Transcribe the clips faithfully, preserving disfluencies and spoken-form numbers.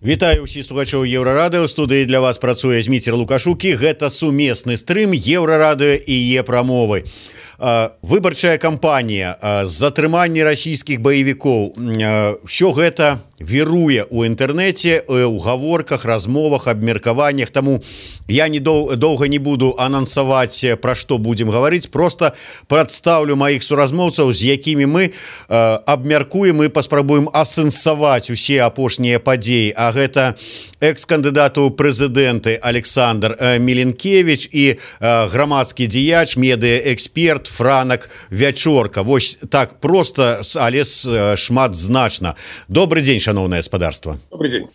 Вітаю ўсіх слухачоў Еўрарадыё. Студыі для вас працуе Зміцер Лукашук. Гэта сумесны стрым Еўрарадыё і Е-прамовы. Выбарчая кампанія, затрыманне расійскіх баевікоў, ўсё гэта віруе ў інтэрнэце, у гаворках, размовах, абмеркаваннях. Таму я не дол- доўга не буду анансаваць, пра што будзем гаварыць, просто прадстаўлю маіх суразмоўцаў, з якімі мы абмяркуем і паспрабуем асэнсаваць усе апошнія падзеі. А гэта экс-кандыдат у прэзідэнты Александр Меленкевич і грамадскі дзеяч, медыаэксперт Франак Вячорка. Вось так просто, але шмат значна. Добрый дзень, шановное гаспадарства. Добрый дзень.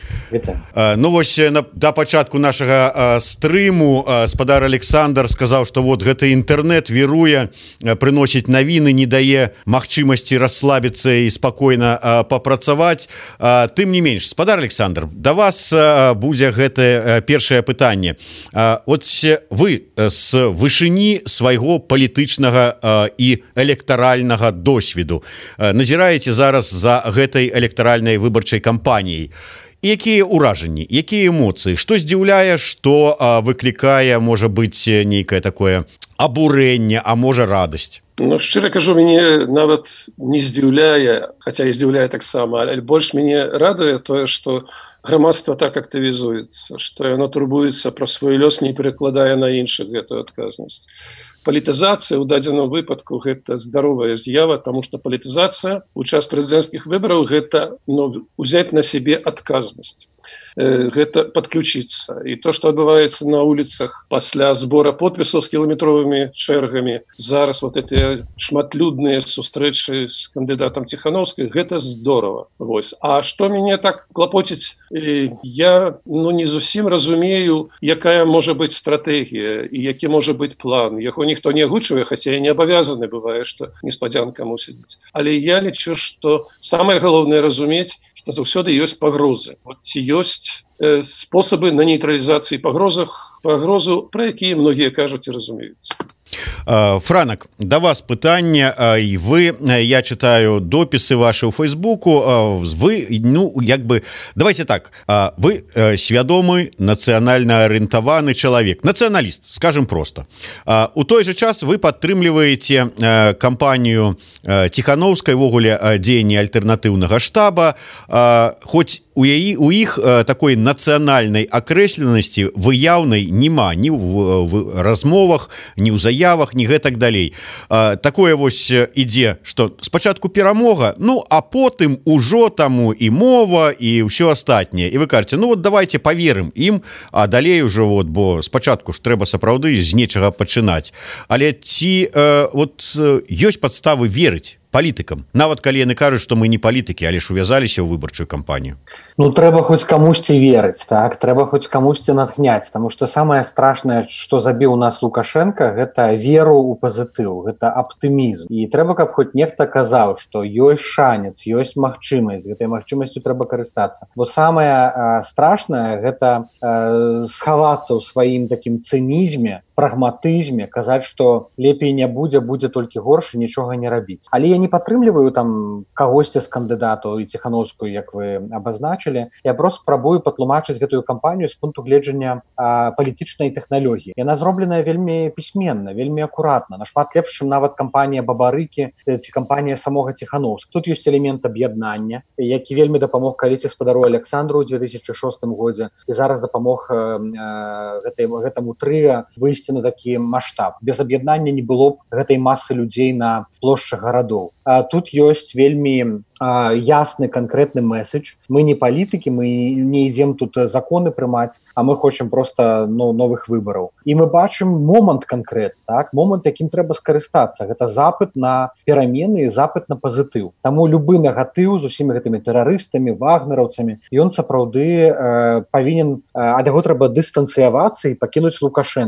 Ну вось на, да пачатку нашага стрыму спадар Александр сказаў, што вот гэты інтэрнэт віруе, прыносіць навіны, не дае магчымасці расслабіцца і спакойна папрацаваць. Тым не менш, спадар Александр, да вас будзе гэтае першае пытанне. Вот вы з вышыні свайго палітычнага і электаральнага досведу назіраеце зараз за гэтай электаральнай выбарчай кампаніяй. Якія ўражанні, якія эмоцыі, што здзіўляе, што а, выклікае, можа быць, нейкае такое абурэнне, а можа радасць? Ну, шчыра кажу, мяне нават не здзіўляе, хаця і здзіўляе таксама, але больш мяне радуе тое, што грамадства так актывізуецца, што яно турбуецца пра свой лёс, не перакладае на іншых гэтую адказнасць. Палітызацыя ў дадзеным выпадку гэта здаровая з'ява, таму што палітызацыя ў час прэзідэнцкіх выбараў гэта ну, узяць на сябе адказнасць. Гэта падключіцца. І то, што адбываецца на улицах пасля збора подпісаў з кіламетровымі чэргамі, зараз вот гэтыя шматлюдныя сустрэчы з кандыдатам Ціхановскай, гэта здорава. Вось. А што мяне так клапоціць, я ну, не зусім разумею, якая можа быць стратэгія і які можа быць план. Яго ніхто не агучвае, хаця і не абавязаны бывае, што неспадзянка мусіць быць. Але я лічу, што самае галоўнае разумець, што заўсёды ёсць пагрозы. Вот ці ёсць э, спосабы на нейтралізацыі пагрозах, пагрозу, пра якія многія кажуць і разумеюць. Франак, да вас пытанне. І вы, я читаю дописы ваши ў Фейсбуку, вы, ну, як бы, давайте так, вы свядомы, нацыянальна арыентаваны чалавек, нацыяналіст, скажем просто. У той же час вы падтрымліваеце кампанію Ціхановскай, ввогуле дзеянні альтэрнатыўнага штаба, хоць у яе у іх такой нацыянальнай акрэсленасці выяўнай няма ні ў размовах, ні ў заявах, ні гэтак далей. Такое вось ідзе, што спачатку перамога, ну а потым ужо таму і мова і ўсё астатняе. І вы кажаце, ну вот давайте паверым ім, а далей ужо вот, бо спачатку ж трэба сапраўды з нечага пачынаць. Але ці э, вот ёсць падставы верыць палітыкам, нават калі яны кажуць, што мы не палітыкі, але ж увязаліся ў выбарчую кампанію? Ну, трэба хоць камусьці верыць, так? Трэба хоць камусьці натхняць, таму што самае страшнае, што забіў нас Лукашенко, гэта веру ў пазітыў, гэта аптымізм. І трэба, каб хоць нехта казаў, што ёсць шанец, ёсць магчымасць, гэтай магчымасцю трэба карыстацца. Бо самае э, страшнае гэта э, схавацца ў сваім такім цынізме, прагматызме, казаць, што лепей не будзе, будзе толькі горш і нічога не рабіць. Але я не падтрымліваю там кагосьці з кандыдатаў і Ціхановскую, як вы абазначылі. Я просто спрабую патлумачыць гэтую кампанію з пункту гледжання а, палітычнай тэхналогіі. Яна зробленая вельмі пісьменна, вельмі акуратна, нашмат лепш, чым нават кампанія Бабарыкі ці кампанія самога Ціхановскага. Тут ёсць элемент аб'яднання, які вельмі дапамог каліці спадару Александру ў дзве тысячы шостым годзе і зараз дапамог э, гэтай, гэтаму трыа выйсці на такі маштаб. Без аб'яднання не было б гэтай масы людзей на плошчах гарадоў. А тут ёсць вельмі а, ясны канкрэтны месседж. Мы не палітыкі, мы не ідзем тут законы прымаць, а мы хочам проста ну, новых выбараў. І мы бачым момант канкрэт, так? Момант, якім трэба скарыстацца. Гэта запыт на перамены і запыт на пазітыў. Таму любы негатыў з усімі гэтымі тэрарыстамі, вагнераўцамі, ён сапраўды э, павінен, э, ад яго трэба дыстанцыявацца і пакінуць Лукашенко. Калі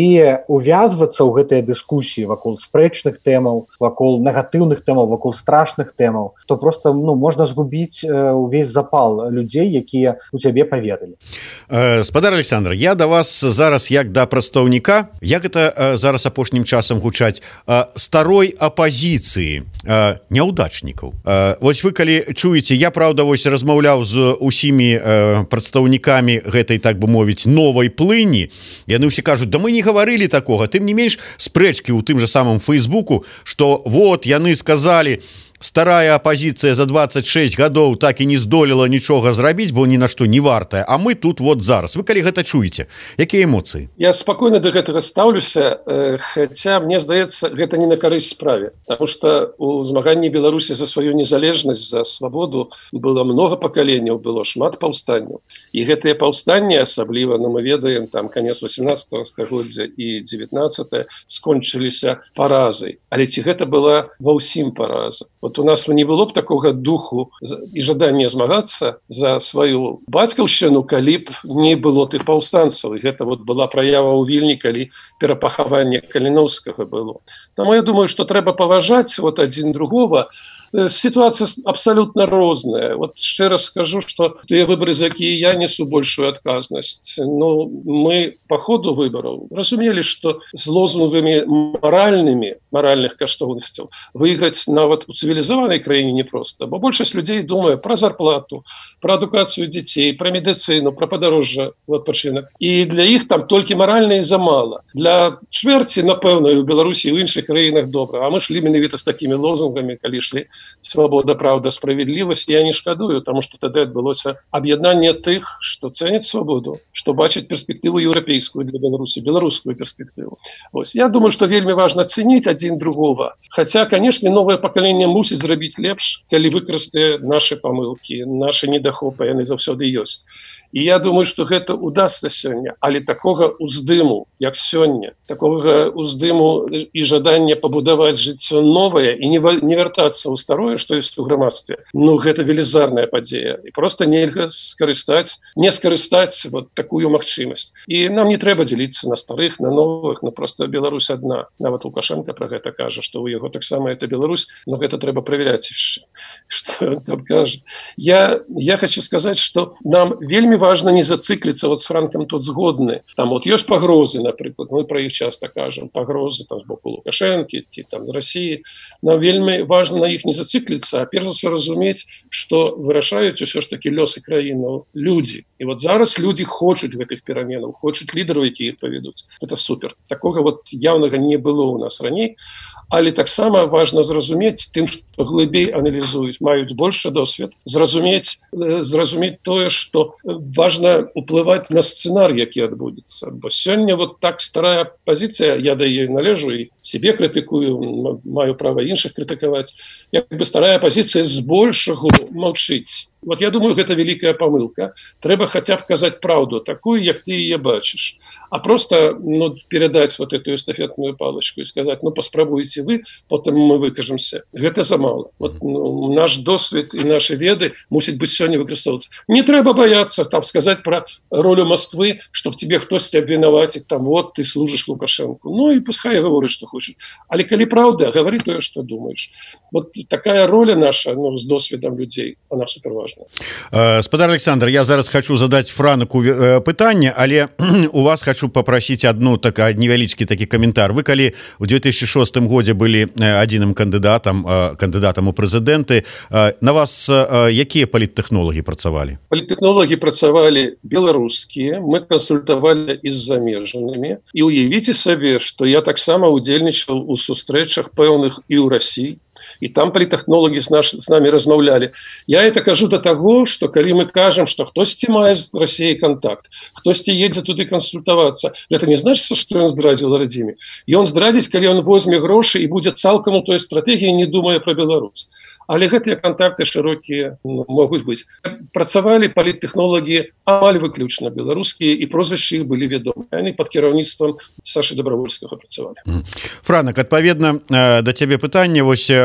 калі увязвацца ў гэтыя дыскусіі вакол спрэчных тэмаў, вакол негатыўных тэмаў, вакол страшных тэмаў, то просто ну можна згубіць увесь запал людзей, якія у цябе паверылі. Спадар Александр, я да вас зараз як да прадстаўніка, як это зараз апошнім часам гучаць, старой апазіцыі, няўдачнікаў. Вось вы калі чуеце, я правда вось размаўляў з усімі прадстаўнікамі гэтай, так бы мовіць, новай плыні. Яны ўсе кажуць, да мы не гаварылі такога. Тым не менш, спрэчкі ў тым же самым Фейсбуку, што вот яны сказалі, старая апозіцыя за двадцать шесть гадоў так і не здолела нічога зрабіць, бо ні на што не вартая, а мы тут вот зараз. Вы калі гэта чуеце, якія эмоцыі? Я спакойна да гэтага стаўлюся, хаця мне здаецца, гэта не на карысць справе, потому что у змаганні Беларусі за сваю незалежнасць, за свабоду было много пакаленняў, было шмат паўстанняў. І гэтыя паўстанні, асабліва, ну, мы ведаем, там канец восемнадцатого стагоддзя і девятнадцатое скончыліся паразай. Але ці гэта была ва ўсім параза? Вот у нас не было б такога духу і жадання змагацца за сваю бацькаўшчыну, калі б не было тых паўстанцаў. І гэта вот была праява ў Вільні, калі перапахаванне Каліноўскага было. Таму я думаю, што трэба паважаць вот адзін другого. Ситуация абсолютно розная. Вот еще раз скажу, что те выборы, за какие я несу большую отказность, но мы по ходу выборов разумели, что с лозунгами моральными, моральных каштоўнасцяў выиграть на вот у цивилизованной краине непросто. Бо большасць людей думает про зарплату, про адукацию детей, про медицину, про подорожжа в адпачынак. И для их там только моральные замало. Для чвэрці, напэўна, у Беларусі и в іншых краінах добра. А мы шли менавіта с такими лозунгами, калі шли свобода, правда, справедливость. Я не шкадую, потому что тогда отбылося объединение тых, что ценит свободу, что бачит перспективу европейскую для Беларуси, белорусскую перспективу. Ось. Я думаю, что вельми важно ценить один другого. Хотя, конечно, новое поколение мусит зрабіць лепш, калі выкарыстае наши помылки, наши недахопы, яны заўсёды ёсць. І я думаю, што гэта удастся сёння, але такога ўздыму, як сёння, такога ўздыму і жадання пабудаваць жыццё новае і не, не вяртацца ў старое, што ёсць у грамадстве, ну гэта велізарная падзея. І проста нельга скарыстаць, не скарыстаць вот такую магчымасць. І нам не трэба дзеліцца на старых, на новых, ну просто Беларусь адна. Нават Лукашенко пра гэта кажа, што у яго таксама это Беларусь, но гэта трэба правяраць яшчэ. Што ён там кажа? Я, я хочу сказаць, што нам вельмі важно не зациклиться, вот с Франком тут згодны. Там вот есть погрозы, например, мы про их часто кажем, погрозы там с боку Лукашенки, там, с России. Нам вельми важно на их не зациклиться, а перш за все разуметь, что вырашают все ж таки лёсы краіны люди. И вот зараз люди хочут в этих переменах, хочут лидеров, які их поведут. Это супер. Такого вот явного не было у нас ранее. Але таксама важна зразумець тым, што глыбей аналізуюць, маюць больше досвед, зразумець, зразумець тое, што важна уплываць на сцэнар, які адбудзецца. Бо сёння вот так старая пазіцыя, я да яе належу і себе крытыкую, маю права іншых крытыкаваць, як бы старая пазіцыя збольшага маўчыць. Вот я думаю, гэта великая помылка. Трэба хотя бы казаць правду, такую, як ты яе бачыш. А просто ну, передать вот эту эстафетную палочку и сказать, ну, паспрабуйте вы, потом мы выкажемся. Гэта замало. Вот ну, наш досвед и наши веды мусить быть сёння выкарыстоўвацца. Не трэба бояться там сказать про роль Москвы, чтоб тебе хтосьці абвінаваціць, там, вот, ты служишь Лукашенко. Ну, и пускай говорит, что хочет. Але калі правда, говори то, что думаешь. Вот такая роль наша, ну, с досведом людей, она супер важна. Спадар Александр, я зараз хочу задать Франаку пытанне, але у вас хочу попросить одну так невялічкі такі каментар. Вы калі у две тысячи шостым годзе былі адзіным кандыдатам кандыдатам у прэзідэнты, на вас якія паліттэхнолагі працавалі? Паліттэхнолагі працавалі беларускія, мы кансультавалі і з замежнымі. І уявіце сабе, што я таксама удзельнічаў у сустрэчах пэўных і ў Расіі. И там политтехнологи с, наш, с нами размаўлялі. Я это кажу до того, что калі мы кажем, что хтосьці мае з Россией контакт, хтосьці едзе туды консультавацца, это не значит, что он здрадзіў радзіме. И он здрадзіць, калі он возьме грошы и будет цалкам у той стратегии, не думая про Беларусь. Але гэтыя контакты широкие ну, могут быть. Працавалі политтехнологи амаль выключна беларускія, и прозвішчы их были ведомы. Они под кіраўніцтвам Саши Добровольского працавалі. Франак, адпаведна да цябе пытанне, вось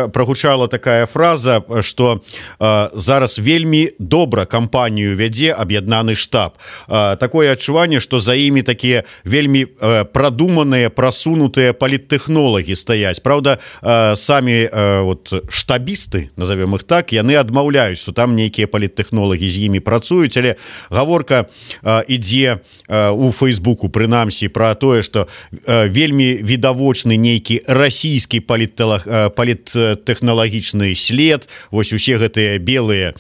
прагучала такая фраза, что э, зараз вельмі добра кампанію вядзе аб'яднаны штаб. Э, такое адчуванне, что за імі такія вельмі э, прадуманыя, прасунутыя паліттэхнолагі стаяць. Правда, э, самі э, вот штабісты, назовем их так, яны адмаўляюць, что там нейкія паліттэхнолагі з імі працуюць, але гаворка э, ідзе э, у Фейсбуку прынамсі про тое, что э, вельмі відавочны нейкі расійскі паліттэлаг, паліттэхналагічны след, вось усе гэтыя белыя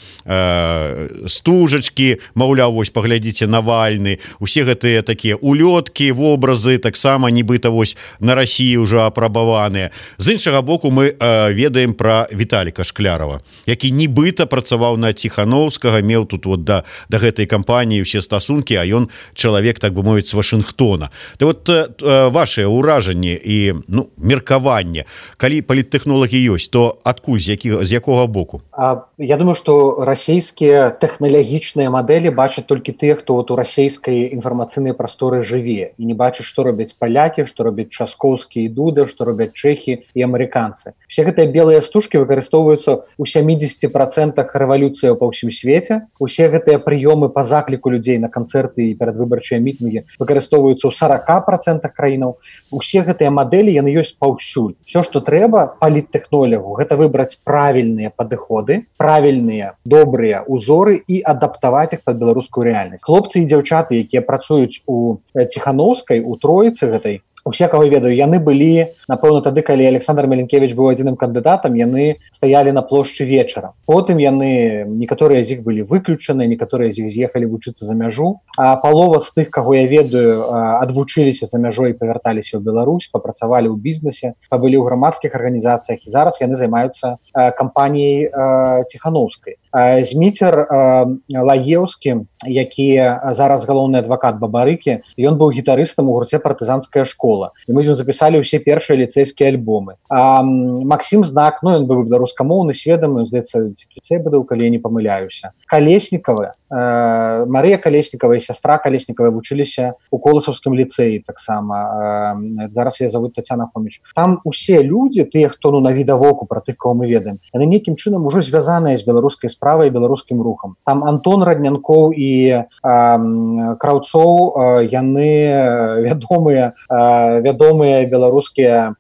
э, стужачкі, маўляў, вось паглядзіце Навальны, усе гэтыя такія улёткі, вобразы таксама нібыта вось на Расіі ўжо апрабаваныя. З іншага боку мы э, ведаем про Віталіка Шклярова, які нібыта працаваў на Ціхановскага, меў тут вот да, да гэтай кампаніі ўсе стасункі, а ён чалавек, так бы мовіць, з Вашынгтона. Та вот э, вашее ўражанне і ну, меркаванне, калі паліттэхнолагі ёсць, то адкуль, з, які, з якога боку? А, я думаю, што расійскія тэхналагічныя мадэлі бачаць толькі тыя, хто вот у расійскай інфармацыйнай прасторы жыве і не бачыць, што робяць палякі, што робяць Часкоўскі і Дуда, што робяць чэхі і амерыканцы. Все гэтыя белыя стужкі выкарыстоўваюцца ў сямідзесяці працэнтах рэвалюцыяў па ўсім свеце. Усе гэтыя прыёмы па закліку людзей на канцэрты і перадвыбарчыя мітынгі выкарыстоўваюцца ў сорока працэнтах краінаў. Усе гэтыя мадэлі, яны ёсць паўсюль. Все, што трэба паліттэхнолягу, гэта выбраць правільныя падыходы, правільныя, добрыя узоры і адаптаваць іх пад беларускую рэальнасць. Хлопцы і дзяўчаты, якія працуюць у Ціхановскай, у Троіцы гэтай, усе, кого ведаю, яны былі, напэўна, тады, калі Александр Меленкевич быў адзіным кандыдатам, яны стаялі на плошчы вечара. Потым яны, некаторыя з іх былі выключаны, некаторыя з іх з'ехалі вучыцца за мяжу. А палова з тых, каго я ведаю, адвучыліся за мяжой, павярталіся ў Беларусь, папрацавалі ў бізнесе, пабылі ў грамадскіх арганізацыях, і зараз яны займаюцца кампаніяй Ціхановскай. Зміцер Лагеўскі, які зараз галоўны адвакат Бабарыкі, ён быў гітарыстам у гурце «Партызанская школа». І мы з ім запісалі ўсе першыя ліцэйскія альбомы. А Максім Знак, ну, ён быў беларускамоўны, сведамы, здаецца, ліцэй быў, калі я не памыляюся. Калеснікавы, Марыя Калеснікава і сястра Калеснікава вучыліся у Коласаўскім ліцэі таксама. Зараз я завуць Тацяна Хоміч. Там усе людзі, тыя, хто ну, на відавоку пра тых, кого мы ведаем, яны нейкім чынам ужо звязаныя з беларускай справай і беларускім рухам. Там Антон Раднянкоў і Краўцоў, яны вядомыя, вядомыя беларускія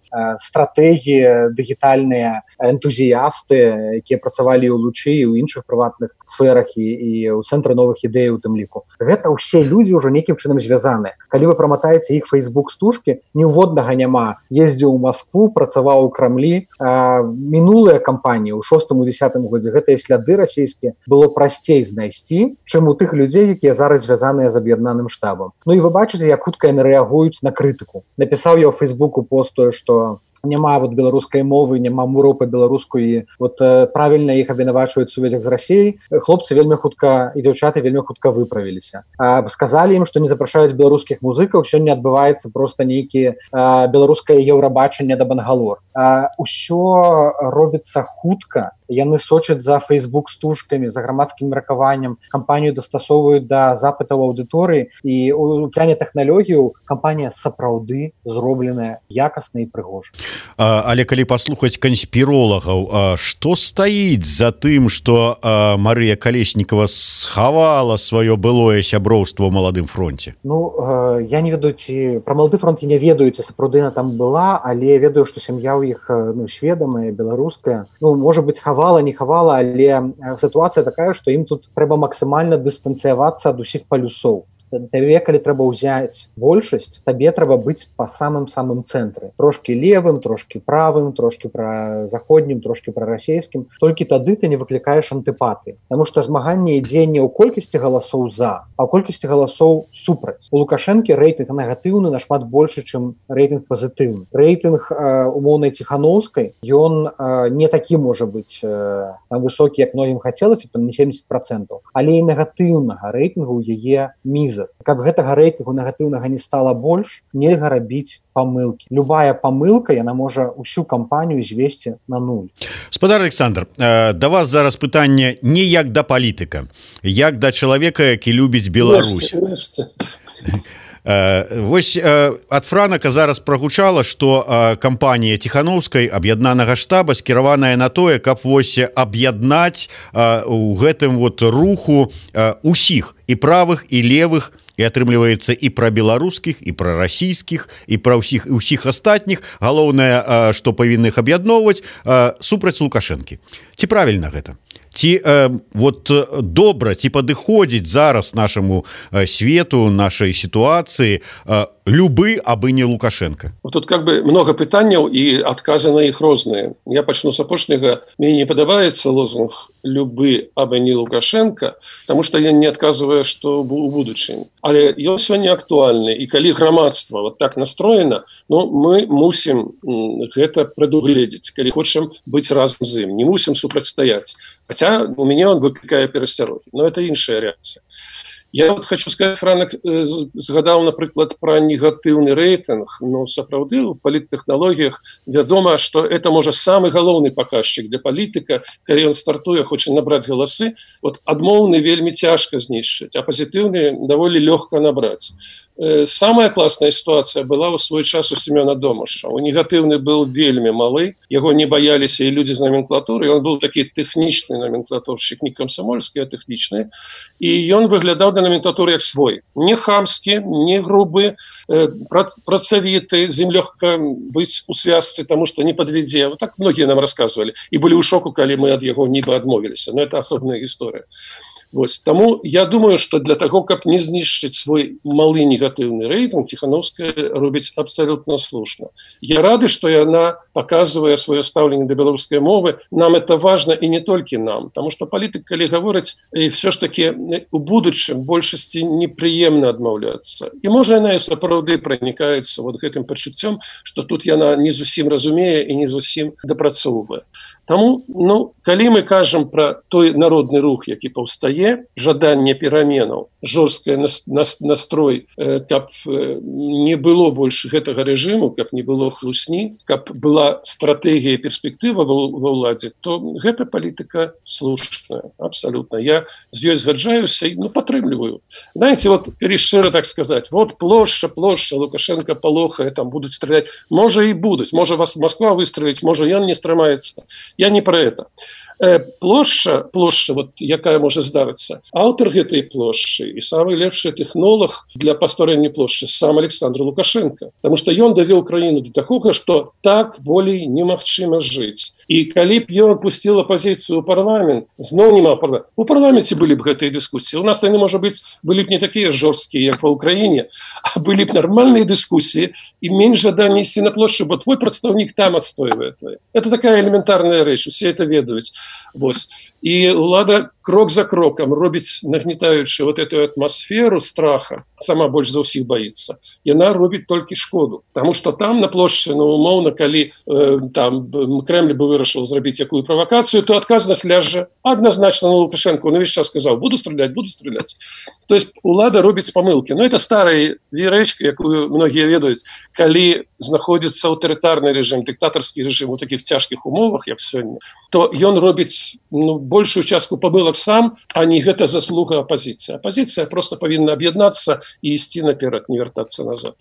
стратэгі, дыгітальныя энтузіясты, якія працавалі ў Лучы і ў іншых прыватных сферах і, і ў цэнтры новых ідэй у тым ліку. Гэта ўсе людзі ўжо нейкім чынам звязаныя. Калі вы праматаеце іх фейсбук-стужкі, ніводнага няма. Ездзіў у Маскву, працаваў у Крамлі. А, мінулыя кампаніі ў шостым у дзесятым годзе гэтыя сляды расійскія было прасцей знайсці, чым у тых людзей, якія зараз звязаныя з аб'яднаным штабам. Ну і вы бачыце, як хутка яны рэагуюць на крытыку. Напісаў я ў фейсбуку постую, што няма вот беларускай мовы, няма мураў па-беларуску і вот э, правільна іх абвінавачваюць сувязях з Расіяй. Хлопцы вельмі хутка і дзяўчаты вельмі хутка выправіліся. А, сказалі ім, што не запрашаюць беларускіх музыкаў, сёння адбываецца проста нейкі беларускае еўрабачанне да Бангалор. А, усё робіцца хутка, яны сочаць за фейсбук-стужкамі, за грамадскім меркаваннем, кампанію дастасоўваюць да запытаў аўдыторыі і у плане тэхналогіяў кампанія сапраўды зробленая якасна і прыгожа. А, але калі паслухаць канспіролагаў, што стаіць за тым, што а, Марыя Калеснікава схавала сваё былое сяброўства ў маладым фронце? Ну, э, я не ведаю, ці пра малады фронт я не ведаю, ці сапраўды яна там была, але ведаю, што сям'я ў іх ну, сведамая, беларуская. Ну, можа быць, хавала, не хавала, але сітуацыя такая, што ім тут трэба максімальна дыстанцыявацца ад усіх палюсоў. Табе, калі трэба ўзяць большасць, табе трэба быць па самым-самым цэнтры. Трошкі левым, трошкі правым, трошкі пра заходнім, трошкі пра расійскім. Толькі тады ты не выклікаеш антыпатыі. Таму што змаганне ідзе не ў колькасці галасоў за, а ў колькасці галасоў супраць. У Лукашэнкі рэйтынг негатыўны нашмат большы, чым рэйтынг пазітыўны. Рэйтынг э, умоўнай Ціхановскай, ён э, не такі можа быць э, высокі, як многім хацелася, там не сямдзесят працэнтаў, але і негатыўнага рэйтынгу ў яе мізер. Каб гэтага рэйтынгу негатыўнага не стала больш, нельга рабіць памылкі. Любая памылка, яна можа ўсю кампанію звесці на нуль. Спадар Александр, да вас зараз пытанне не як да палітыка, як да чалавека, які любіць Беларусь. Вось ад Франака зараз прагучала, што кампанія Ціханаўскай аб'яднанага штаба скіраваная на тое, каб вось аб'яднаць у гэтым вот руху усіх і правых і левых, і атрымліваецца і пра беларускіх, і пра расійскіх, і пра ўсіх і ўсіх астатніх. Галоўнае, што павінны іх аб'ядноўваць супраць Лукашэнкі. Ці правільна гэта? Ці э, вот добра, ці падыходзіць зараз нашаму э, свету, нашай сітуацыі э, любы, абы не Лукашенко? Тут как бы много пытанняў і адказы на іх розныя. Я пачну з апошняга. Мне не падабаецца лозунг «любы, абы не Лукашенко», потому что я не адказваю, што у будучыні. Але ён сёння актуальны, і калі грамадства вот так настроена, ну, мы мусім гэта прадугледзець, калі хочам быць разам з ім, не мусім супрацьстаяць. Хотя у меня он выкликает перасцярогі, но это іншая реакция. Я вот хочу сказать, Франак згадаў, напрыклад, про негатыўны рейтинг, но сапраўды у паліттэхналогіях вядома, что это можа самый галоўны показчик для палітыка, калі он стартуе, хоча набраць галасы. Вот адмоўны вельмі цяжка знішчыць, а пазітыўны даволі лёгка набраць. Самая классная ситуация была у свой час у Семёна Домаша. У негатыўны был вельмі малы, его не боялись и люди з номенклатуры, он был такі тэхнічны номенклатурщик, не камсомольскі, а тэхнічны, и он выглядаў да номенклатуры як свой. Не хамскі, не грубы, працавіты, з ім лёгка быць у связцы, тому что не подведзе. Вот так многие нам рассказывали. И были ў шоку, калі мы ад яго нібы адмовіліся. Но это асобная гісторыя. Вот. Тому я думаю, что для того, каб не знішчыць свой малы негатыўны рейтинг, Ціханаўская робіць абсолютно слушно. Я рады, что яна показывае свое стаўленне да беларускай мовы. Нам это важно, и не толькі нам, потому что палітык, калі гаворыць, все ж таки у будучым большасці непрыемна адмаўляцца. І можа яна і сапраўды пранікаецца вот гэтым пачуццём, что тут яна не зусім разумее і не зусім дапрацоўвае. Таму, ну, калі мы кажам пра той народны рух, які паўстае, жаданне пераменаў, жорсткий настрой, каб не было больш гэтага рэжыму, каб не было хлусні, каб была стратэгія і перспектыва ва ўладзе, то гэта палітыка слушная, абсолютно. Я з ёй згаджаюся і, ну, падтрымліваю. Знаете, вот, калі шчыра так сказаць, вот плошча, плошча, Лукашенко палохае, там будуць страляць. Можа і будуць, можа вас Москва выстреліць, можа ён не стрымаецца. Я не про это. Плошча, плошча, вот, якая можа здарыцца, аўтар гэтай плошчы і самы лепшы тэхнолог для пастарэння плошчы сам Александр Лукашенко, потому что ён давёў краіну до такога, что так болей немагчыма жыць. І калі б ён пусціў апозіцыю ў парламент, зноў нема парламент. У парламенце былі б гэтыя дыскусіі. У нас яны, можа быць, былі б не такія жорсткія, як па Украіне, а былі б нармальныя дыскусіі і менш жадання ісці на плошчу, бо твой прадстаўнік там адстойвае твоє. Это такая элементарная рэч, усе это ведаюць. Вось. І ўлада крок за кроком робіць, нагнетаючы вот эту атмасферу страха, сама больш за ўсіх боится. Яна робіць толькі шкоду, потому что там на плошчы, ну, умоўна, калі э, там Кремль бы вырашыў зрабіць якую правокацию, то адказнасць ляжа однозначно на Лукашенко. Он весь час сказал: буду стрелять, буду стрелять. То есть улада робіць помылки. Но это старая рэчка, якую многие ведаюць, калі знаходзіцца аўтарытарны режим, диктаторский режим у таких цяжкіх умовах, як сёння, то ён робіць, ну, большую частку помылок сам, а не гэта заслуга оппозиции. Оппозиция просто повинна объединяться и идти наперед, не вертаться назад.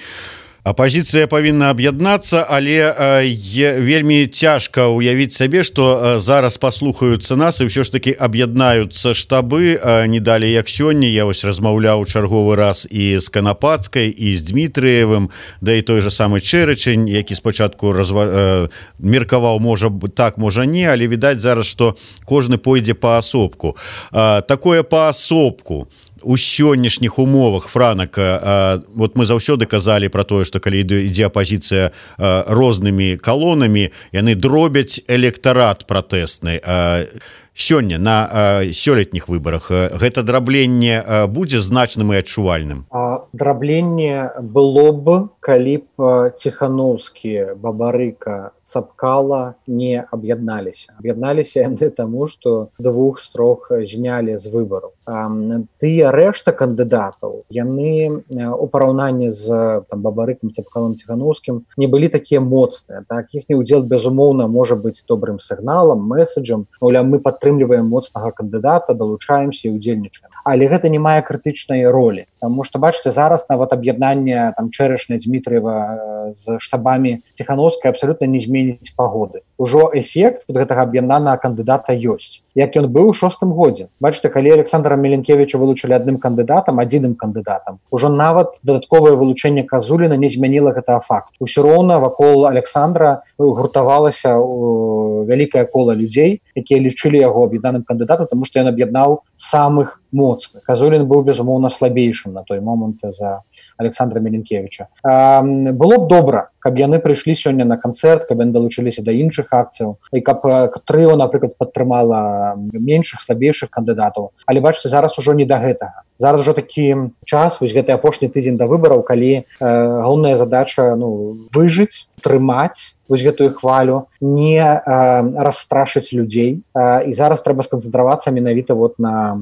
Апозіцыя павінна аб'яднацца, але э, вельмі цяжка уявіць сабе, што э, зараз паслухаюцца нас і ўсё ж такі аб'яднаюцца штабы, э, не далей як сёння. Я вось размаўляў чарговы раз і з Канапацкай, і з Дмітрыевым, да і той же самы Чэрычань, які спачатку разва... э, меркаваў, можа так, можа не, але відаць зараз, што кожны пойдзе паасобку. Э, такое паасобку у сённяшніх умовах, Франак, вот мы заўсёды казалі про тое, што калі ідзе апозіцыя рознымі калонамі, яны дробяць электарат пратэсны. Сёння на сёлетніх выбарах гэта драбленне будзе значным і адчувальным? Драбленне было б калі б Ціханаўскі, Бабарыка, Цапкала не аб'ядналіся. Аб'ядналіся яны таму, што двух з трох знялі з выбараў. Тыя рэшта кандыдатаў, яны у параўнанні з там, Бабарыкам, Цапкалам, Ціханаўскім не былі такія моцныя. Так? Іхні ўдзел, безумоўна, можа быць добрым сігналам, месседжам. Маўляў, мы падтрымліваем моцнага кандыдата, далучаемся і ўдзельнічаем. Але гэта не мае крытычнай ролі. Таму што, бачыце, зараз нават аб'яднанне там Чэрэшня, Дзмітрыева з штабамі Ціханаўскай абсалютна не зменіць пагоды. Ужо эфект вот гэтага аб'яднанага кандыдата ёсць. Як ён быў у шостым годзе. Бачыце, калі Александра Меленкевіча вылучылі адным кандыдатам, адзіным кандыдатам, ужо нават дадатковае вылучэнне Казуліна не змяніла гэтага факту. Усё роўна вакол Александра гуртавалася вялікае кола людзей, якія лічылі яго аб'яднаным кандыдатам, таму што ён аб'яднаў самых моцных. Казулін быў, безумоўна, слабейшым на той момант за Александра Меленкевіча. Было б добра, каб яны прыйшлі сёння на канцэрт, каб яны далучыліся да іншых акцыяў, і каб трыо, напрыклад, падтрымала меншых, слабейшых кандыдатаў. Але, бачыце, зараз ужо не да гэтага. Зараз ужо такі час, вось гэты апошні тыдзень да выбараў, калі э, галоўная задача ну, выжыць, трымаць вось гэтую хвалю, не э, расстрашыць людзей. Э, і зараз трэба сканцэнтравацца менавіта вот на,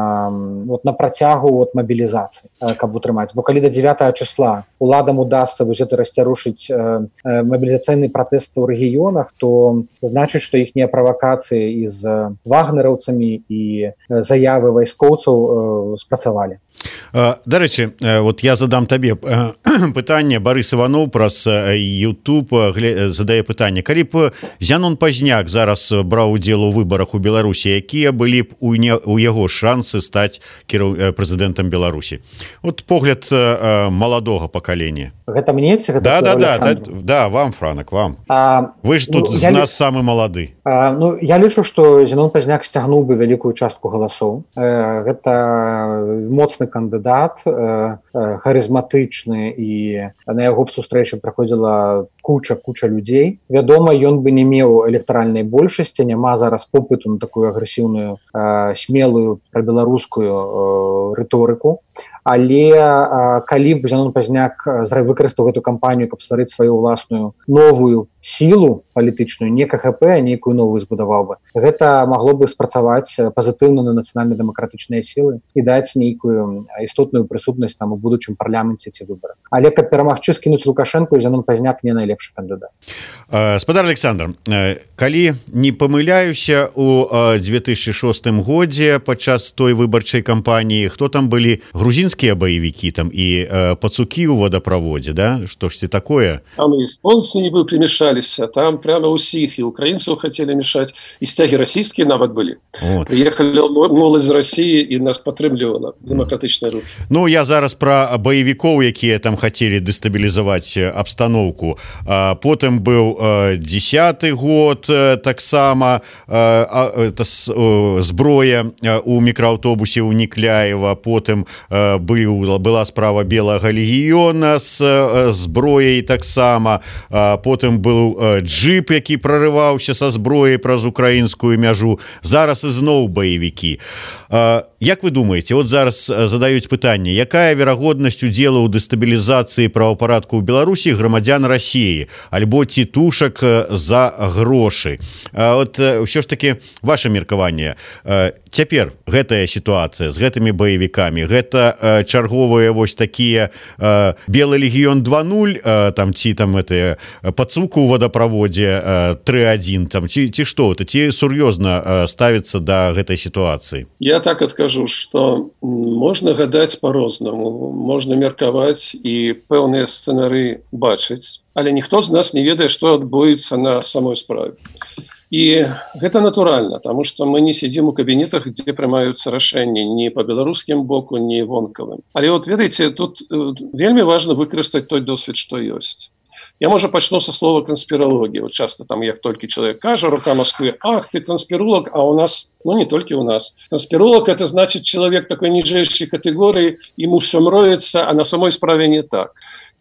э, вот на працягу вот, мабілізацыі, э, каб утрымаць. Бо калі да дзевятага числа уладам удасца вось гэта расцярушыць э, э, мабілізацыйны пратэст у рэгіёнах, то значыць, што іхнія правакацыі з вагнераўцамі і заявы вайскоўцаў э, спрацавалі. Дарэчы, вот я задам табе пытанне. Барыс Іваноў праз YouTube задае пытанне. Калі б Зянон Пазняк зараз браў удзел у выбарах у Беларусі, якія былі б у, не, у яго шансы стаць кіру... прэзідэнтам Беларусі? Вот погляд маладога пакалення. Гэта мне ці гэта да, да, да, да, да, вам, Франак, вам. А, Вы ж тут ну, з нас лі... самы малады. А, ну, я лічу, што Зянон Пазняк сцягнуў бы вялікую частку галасоў. Э, гэта моцны кандыдат, э, э, харызматычны, і на яго б сустрэчы праходзіла куча куча людзей. Вядома, ён бы не меў электаральнай большасці, няма зараз попыту на такую агрэсіўную, э, смелую прабеларускую э, рыторыку. Але а, калі б Зянон Пазняк выкарыстаў гэту кампанію, каб стварыць сваю ўласную новую сілу палітычную, не ка ха пэ, а нейкую новую збудаваў бы, гэта магло бы спрацаваць пазітыўна на нацыянальна-дэмакратычныя сілы і даць нейкую істотную прысутнасць там у будучым парламенце ці выбарах. Але каб перамагчы скінуць Лукашэнку, Зянон Пазняк не найлепшы кандыдат. Спадар Александр, калі не памыляюся, у две тысячи шостым годзе падчас той выбарчай кампаніі, хто там былі грузінскія баевікі там і э, пацукі ў водаправодзе, да? Што ж ці такое? Там і японцы нібы прымешаліся, там прямо ўсіх, і украінцаў хацелі мешаць, і сцягі расійскія нават былі. Вот. Прыехалі моладзь з Расіі і нас падтрымлівала дэмакратычныя рухі. Ну, я зараз пра баевікоў, якія там хацелі дэстабілізаваць абстаноўку. А, потым быў э, дзесяты год, э, таксама э, э, зброя у мікрааўтобусе ў Нікляева, потым э, Был, была справа белага легіёна з зброяй таксама, потым быў джип, які прорываўся са зброяй праз украінскую мяжу. Зараз ізноў баевікі. Як вы думаеце, вот зараз задаюць пытанне, якая верагоднасць удзелу ў дэстабілізацыі правапарадку ў Беларусі грамадзян Расіі, альбо цітушак за грошы? Вот ўсё ж таки ваше меркаванне. Цяпер гэтая сітуацыя з гэтымі баевікамі, гэта чарговыя вось такія э, белы легіён два нуль, э, там ці там это пацуку ў водаправодзе тры адзін, там ці ці што, это ці сур'ёзна э, ставіцца да гэтай сітуацыі? Я так адкажу, што можна гадаць па-рознаму, можна меркаваць і пэўныя сцэнары бачыць, але ніхто з нас не ведае, што адбудзецца на самой справе. І гэта натуральна, таму што мы не сидзім у кабінетах, дзе прымаюцца рашэнні ні па беларускім боку, ні вонкавым. Але вот ведаеце, тут вельмі важна выкарыстаць той досвед, што ёсць. Я, можа, пачну са слова канспіралогія. Вот часто там, як толькі чалавек кажа, рука Москвы, ах, ты канспіролог, а у нас, ну не толькі у нас. Канспіролог — это значит человек такой ніжэйшай катэгорыі, ему все мроецца, а на самой справе не так.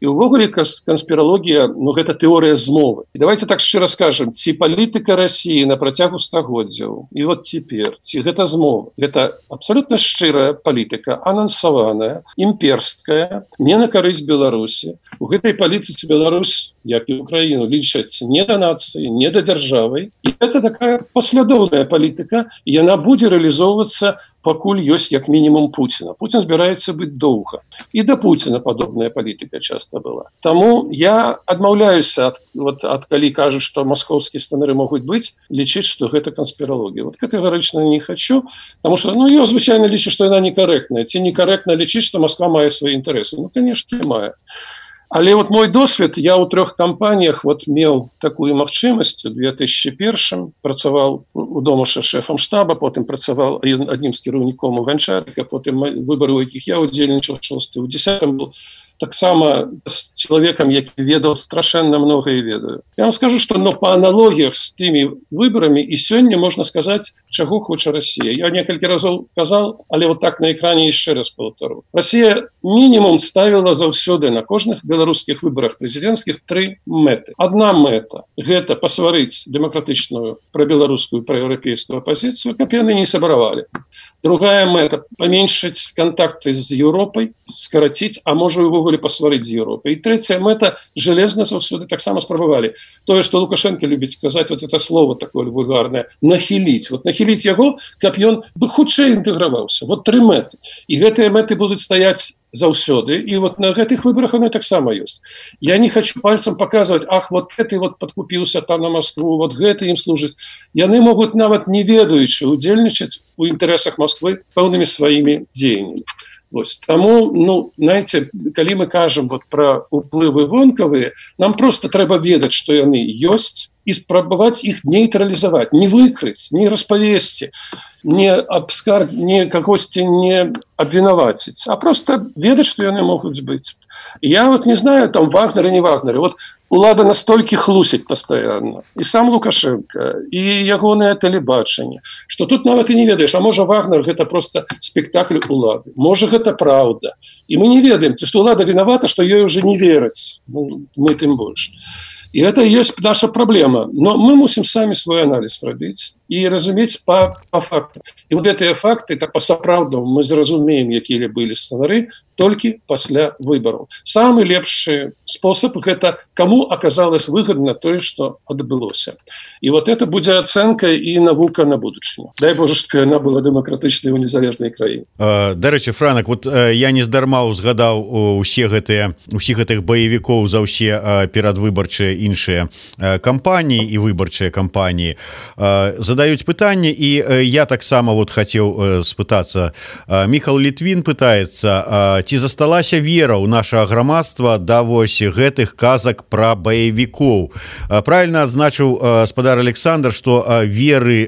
І ўвогуле канспіралогія, ну, гэта тэорыя змовы. І давайте так шчыра скажам, ці палітыка Расіі на працягу стагоддзяў, і вот цяпер, ці гэта змова, гэта абсолютно шчырая палітыка, анансаваная, імперская, не на карысць Беларусі. У гэтай палітыцы Беларусь, як і Украіну, лічаць не да нацыі, не да дзяржавы. І гэта такая паслядоўная палітыка, і яна будзе рэалізоўвацца, пакуль ёсць як мінімум Пуціна. Пуцін збіраецца быць доўга. І да Пуціна падобная палітыка часта была. Таму я адмаўляюся ад, вот, ад калі кажуць, што маскоўскія станары могуць быць, лічыць, што гэта канспіралогія. Вот катэгарычна не хочу, потому что, ну, я звычайна лічу, што яна некарэктная. Ці некарэктна лічыць, што Москва мае свае інтарэсы. Ну, конечно, мае. Але вот мой досвед, я ў трох кампаніях вот меў такую магчымасць. У две тысячи первом працаваў у Домаша шэфам штаба, потым працаваў аднім з кіраўніком у Ганчарыка, потым выбары, у якіх я удзельнічаў, шосты, у десятым был таксама з чалавекам, які ведаў страшэнна многа і ведаю. Я вам скажу, што но па аналогіях з тымі выбарамі і сёння можна сказаць, чаго хоча Расія. Я некалькі разоў казал, але вот так на экране яшчэ раз паўтару. Расія мінімум ставіла заўсёды на кожных беларускіх выбарах прэзідэнцкіх тры мэты. Адна мэта – гэта пасварыць дэмакратычную прабеларускую, праеўрапейскую апазіцыю, каб яны не сабравалі. Другая мэта – паменшыць кантакты з Еўропай, скараціць, а можа увогуле пасварыць з Еўропай. І трэцяя мэта – жалезна заўсёды таксама спрабавалі. Тое, што Лукашенко любіць казаць, вот это слово такое вульгарнае – нахіліць. Вот нахіліць яго, каб ён бы хутчэй інтэграваўся. Вот тры мэты. І гэтыя мэты будуць стаяць заўсёды. І вот на гэтых выборах оно таксама ёсць. Я не хочу пальцем показывать, ах, вот гэты вот подкупился там на Москву, вот гэты им служыць. Яны могуць нават не ведаючы удзельнічаць у інтарэсах Москвы пэўнымі сваімі дзеяннямі. Вось. Таму, ну, знаете, калі мы кажам вот про уплывы вонкавыя, нам просто трэба ведаць, што яны ёсць, і спрабаваць іх нейтралізаваць, не выкрыць, не распавесці, не абскар... не кагосьці не абвінаваціць, а просто ведаць, што яны могуць быць. Я вот не знаю, там Вагнер и не Вагнер. Вот улада настолько хлусить постоянно. И сам Лукашенко, и ягоное телебачение, что тут нават и не ведаешь, а может Вагнер это просто спектакль улады. Может это правда. И мы не ведаем, что улада виновата, что ей уже не верить. Ну, мы тем больше. И это и есть наша проблема. Но мы мусим сами свой анализ робить и разуметь по, по фактам. И вот эти факты, так по-сапраўднаму мы зразумеем, якія были сценары, только после выборов. Самый лепший способ – это кому оказалось выгодно то, что отбылося. И вот это будет оценка и наука на будущее. Дай Боже, чтобы она была демократичной и незалежной краиной. До речі, Франак, вот я не здарма узгадаў усе гэтыя, усіх гэтых баевікоў за ўсе перадвыбарчыя іншыя кампаніі і выбарчыя кампаніі. Задаюць пытанне, і я таксама вот хацеў спытацца. Міхал Літвін пытаецца, ці засталася вера ў нашага грамадства да вось гэтых казак пра баевікоў. Правільна адзначыў спадар Александр, што веры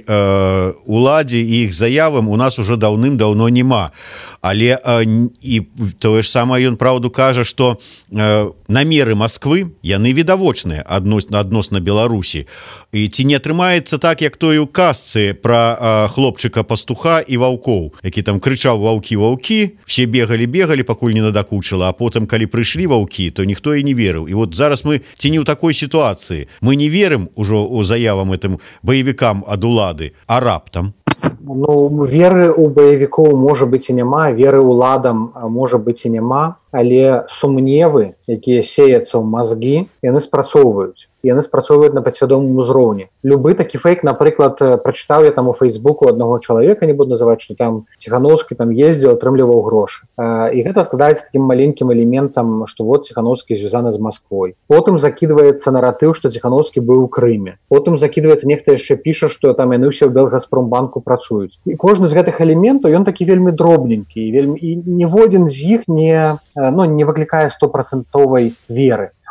уладзе і іх заявам у нас уже даўным-даўно няма. Але і тое ж самае ён праўду кажа, што намеры Москвы яны відавочныя адносна адносна Беларусі. І ці не атрымаецца так, як той у казцы пра хлопчыка-пастуха і ваўкоў, які там крычаў ваўкі ваўкі, все бегалі бегалі, пакуль не надакучыла, а потым калі прыйшлі ваўкі, то ніхто і не верыў. І вот зараз мы ці не ў такой сітуацыі. Мы не верым ужо у заявам гэтым баевікам ад улады, а раптам. Ну, веры ў баевікоў можа быць і няма, веры ўладам можа быць і няма, але сумневы, якія сеяцца ў мазгі, яны спрацоўваюць. Яны спрацоўваюць на падсвядомым узроўні. Любы такі фейк, напрыклад, прачытаў я там у Фейсбуку аднаго чалавека, не буду называць, што там Ціхановскі там ездзіў, атрымліваў грошы. І гэта складаецца такім маленькім элементам, што вот Ціхановскі звязаны з Масквой. Потым закідваецца наратыў, што Ціхановскі быў у Крыме. Потым закідваецца, нехта яшчэ піша, што там яны ўсе ў Белгазпромбанку працуюць. І кожны з гэтых элементаў, ён такі вельмі дробненькі, і вельмі і ніводзін з іх не, ну, не выклікае стопроцентовай веры.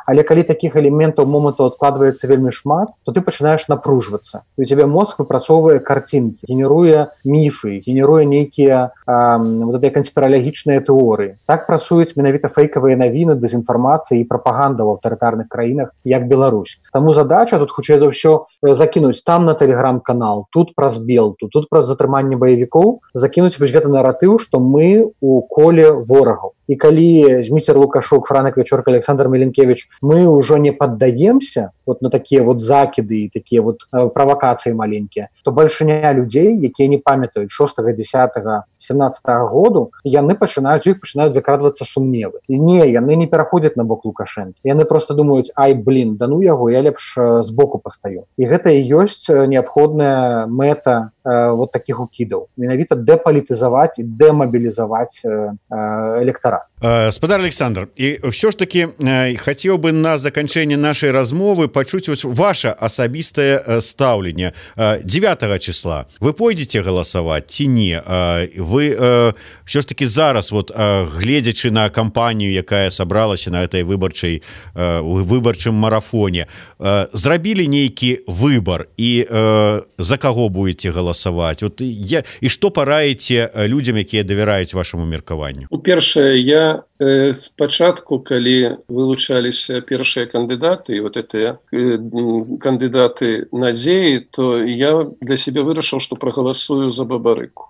Але калі такіх элементаў моманту адкладваецца вельмі шмат, то ты пачынаеш напружвацца. У цябе мозг выпрацоўвае карцінкі, генеруе міфы, генеруе нейкія вот гэтыя канспіралагічныя тэорыі. Так працуюць менавіта фэйкавыя навіны, дэзінфармацыя і прапаганда ў аўтарытарных краінах, як Беларусь. Таму задача тут хутчэй за ўсё закінуць там на тэлеграм-канал, тут праз Белту, тут праз затрыманне баевікоў, закінуць вось гэты наратыў, што мы у коле ворагаў. І калі Зміцер Лукашук, Франак Вечорка, Александр Меленкевич, мы ўжо не паддаемся вот на такія вот закіды і такія вот правакацыі маленькія, то бальшыня людзей, якія не памятаюць шостага, дзесятага, сямнаццатага году, яны пачынаюць, у іх пачынаюць закрадвацца сумневы. І не, яны не пераходзяць на бок Лукашэнкі. Яны просто думаюць, ай, блин, да ну яго, я лепш збоку пастаю. І гэта і ёсць неабходная мэта э, вот такіх укідаў. Менавіта дэпалітызаваць і дэмабілізаваць э, электарат. Спадар Александр, і ўсё ж таки э, хацеў бы на заканчэнне нашай размовы пачуць ваше асабістае стаўленне. Дзевятага числа вы пойдзеце галасаваць ці не? Вы э, ўсё ж таки зараз вот э, гледзячы на кампанію, якая сабралася на этой выбарчай э, выбарчым марафоне, э, зрабілі нейкі выбар і э, за каго будете галасаваць? Вот я і што параіце людзям, якія давяраюць вашаму меркаванню? Першае, я э, спачатку, калі вылучаліся першыя кандыдаты, і вот гэтыя э, кандыдаты надзеі, то я для сябе вырашыў, што прагаласую за Бабарыку.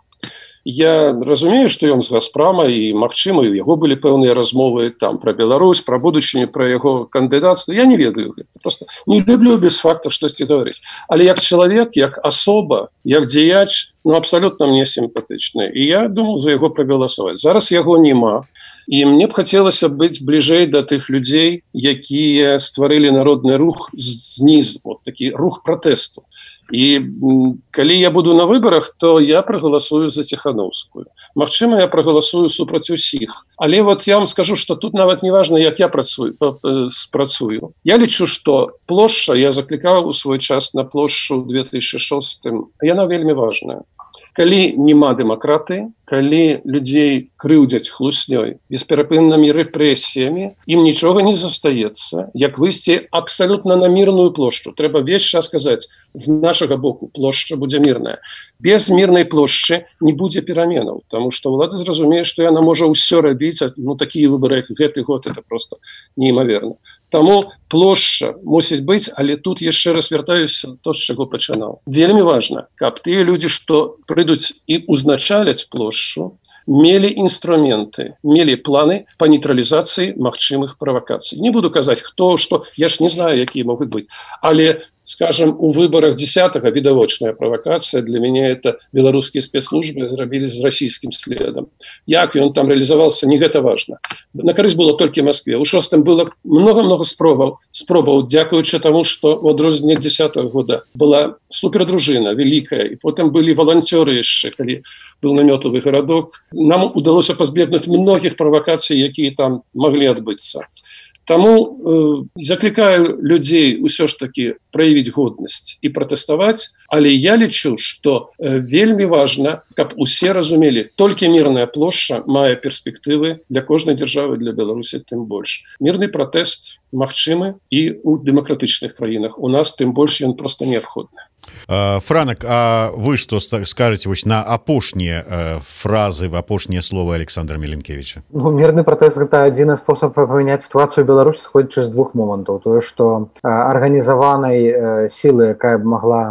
Я разумею, што ён з Газпрама, і магчыма, у яго былі пэўныя размовы там пра Беларусь, пра будучыню, пра яго кандыдацтва. Я не ведаю гэта. Просто не люблю без фактаў штосьці гаварыць. Але як чалавек, як асоба, як дзеяч, ну абсалютна мне сімпатычны. І я думаю за яго прагаласаваць. Зараз яго няма. І мне б хацелася быць бліжэй да тых людзей, якія стварылі народны рух знізу, вот такі рух пратэсту. І калі я буду на выбарах, то я прагаласую за Ціхановскую. Магчыма, я прагаласую супраць усіх. Але вот я вам скажу, што тут нават не важна, як я працую, спрацую. Я лічу, што плошча, я заклікаў у свой час на плошчу две тысячи шостым, яна вельмі важная. Калі няма дэмакраты, калі людзей крыўдзяць хлуснёй, бесперапыннымі рэпрэсіямі, ім нічога не застаецца, як выйсці абсалютна на мірную плошчу. Трэба весь час казаць, з нашага боку плошча будзе мірная. Без мірнай плошчы не будзе пераменаў, таму што ўлада зразумее, што яна можа ўсё рабіць, ну такія выбары, як гэты год, это просто неимоверно. Таму плошча мусіць быць, але тут яшчэ раз вяртаюся то, з чаго пачынаў. Вельмі важна, каб тыя людзі, што прыйдуць і узначаляць плошчу, мелі інструменты, мелі планы па нейтралізацыі магчымых правакацый. Не буду казаць, хто, што, я ж не знаю, якія могуць быць, але скажем, у выборах десятого відавочная провокация. Для меня это белорусские спецслужбы зрабілі з российским следом. Як ён там реализовался, не гэта важно. На карысць было толькі в Москве. У шостым было много-много спробаў, спробаў, дзякуючы тому, что у адрозненне десятого года была супердружина великая, и потом были волонтеры яшчэ, калі был намётовый городок. Нам удалося пазбегнуць многих провокаций, якія там могли адбыцца. Таму э, заклікаю людзей усё ж таки праявіць годнасць і пратэставаць, але я лічу, што э, вельмі важна, каб усе разумелі, толькі мірная плошча мае перспектывы для кожнай дзяржавы, для Беларусі тым больш. Мірны пратэст магчымы і ў дэмакратычных краінах. У нас тым больш ён проста неабходны. Франак, а вы што скажаце вось на апошнія фразы, в апошнія словы Александра Меленкевича? Ну, мірны пратэст — гэта адзіны спосаб памяняць сітуацыю Беларусі, сходзячы з двух момантаў. Тое, што арганізаванай сілы, якая б магла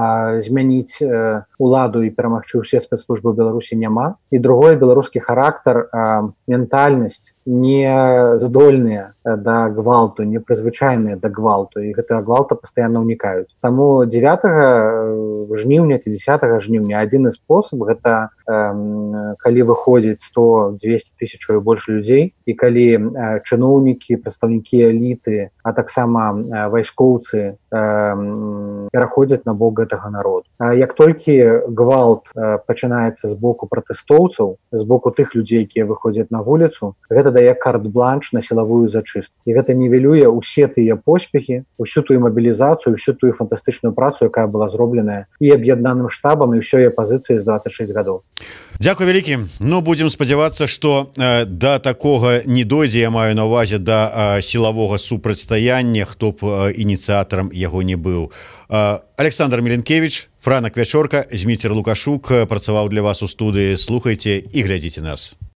змяніць уладу і перамагчы ўсе спецслужбы ў Беларусі, няма. І другое, беларускі характар, ментальнасць не здольныя да гвалту, не прызвычайныя да гвалту, і гэтага гвалта пастаянна ўнікаюць. Таму дзевятага жніўня ці дзесятага жніўня адзіны спосаб — гэта калі выходзіць сто дзвесце тысяч і больш людзей, і калі чыноўнікі, прадстаўнікі эліты, а таксама вайскоўцы пераходзяць на бок гэтага народу. Як толькі гвалт пачынаецца з боку пратэстоўцаў, з боку тых людзей, якія выходзяць на вуліцу, гэта дае карт-бланш на сілавую зачыстку. І гэта нівелюе ўсе тыя поспехі, усю тую мабілізацыю, всю тую фантастычную працу, якая была зробленая і аб'яднаным штабам, і ўсёй апазіцыі з двадцать шесть гадоў. Дзякуй вялікі. Ну, будзем спадзявацца, што э, да такога не дойдзе, я маю на ўвазе да э, сілавога супрацьстаяння, хто б э, ініцыятарам яго не быў. Э, Александр Міленкевіч, Франак Вячорка, Зміцер Лукашук працаваў для вас у студыі. Слухайце і глядзіце нас.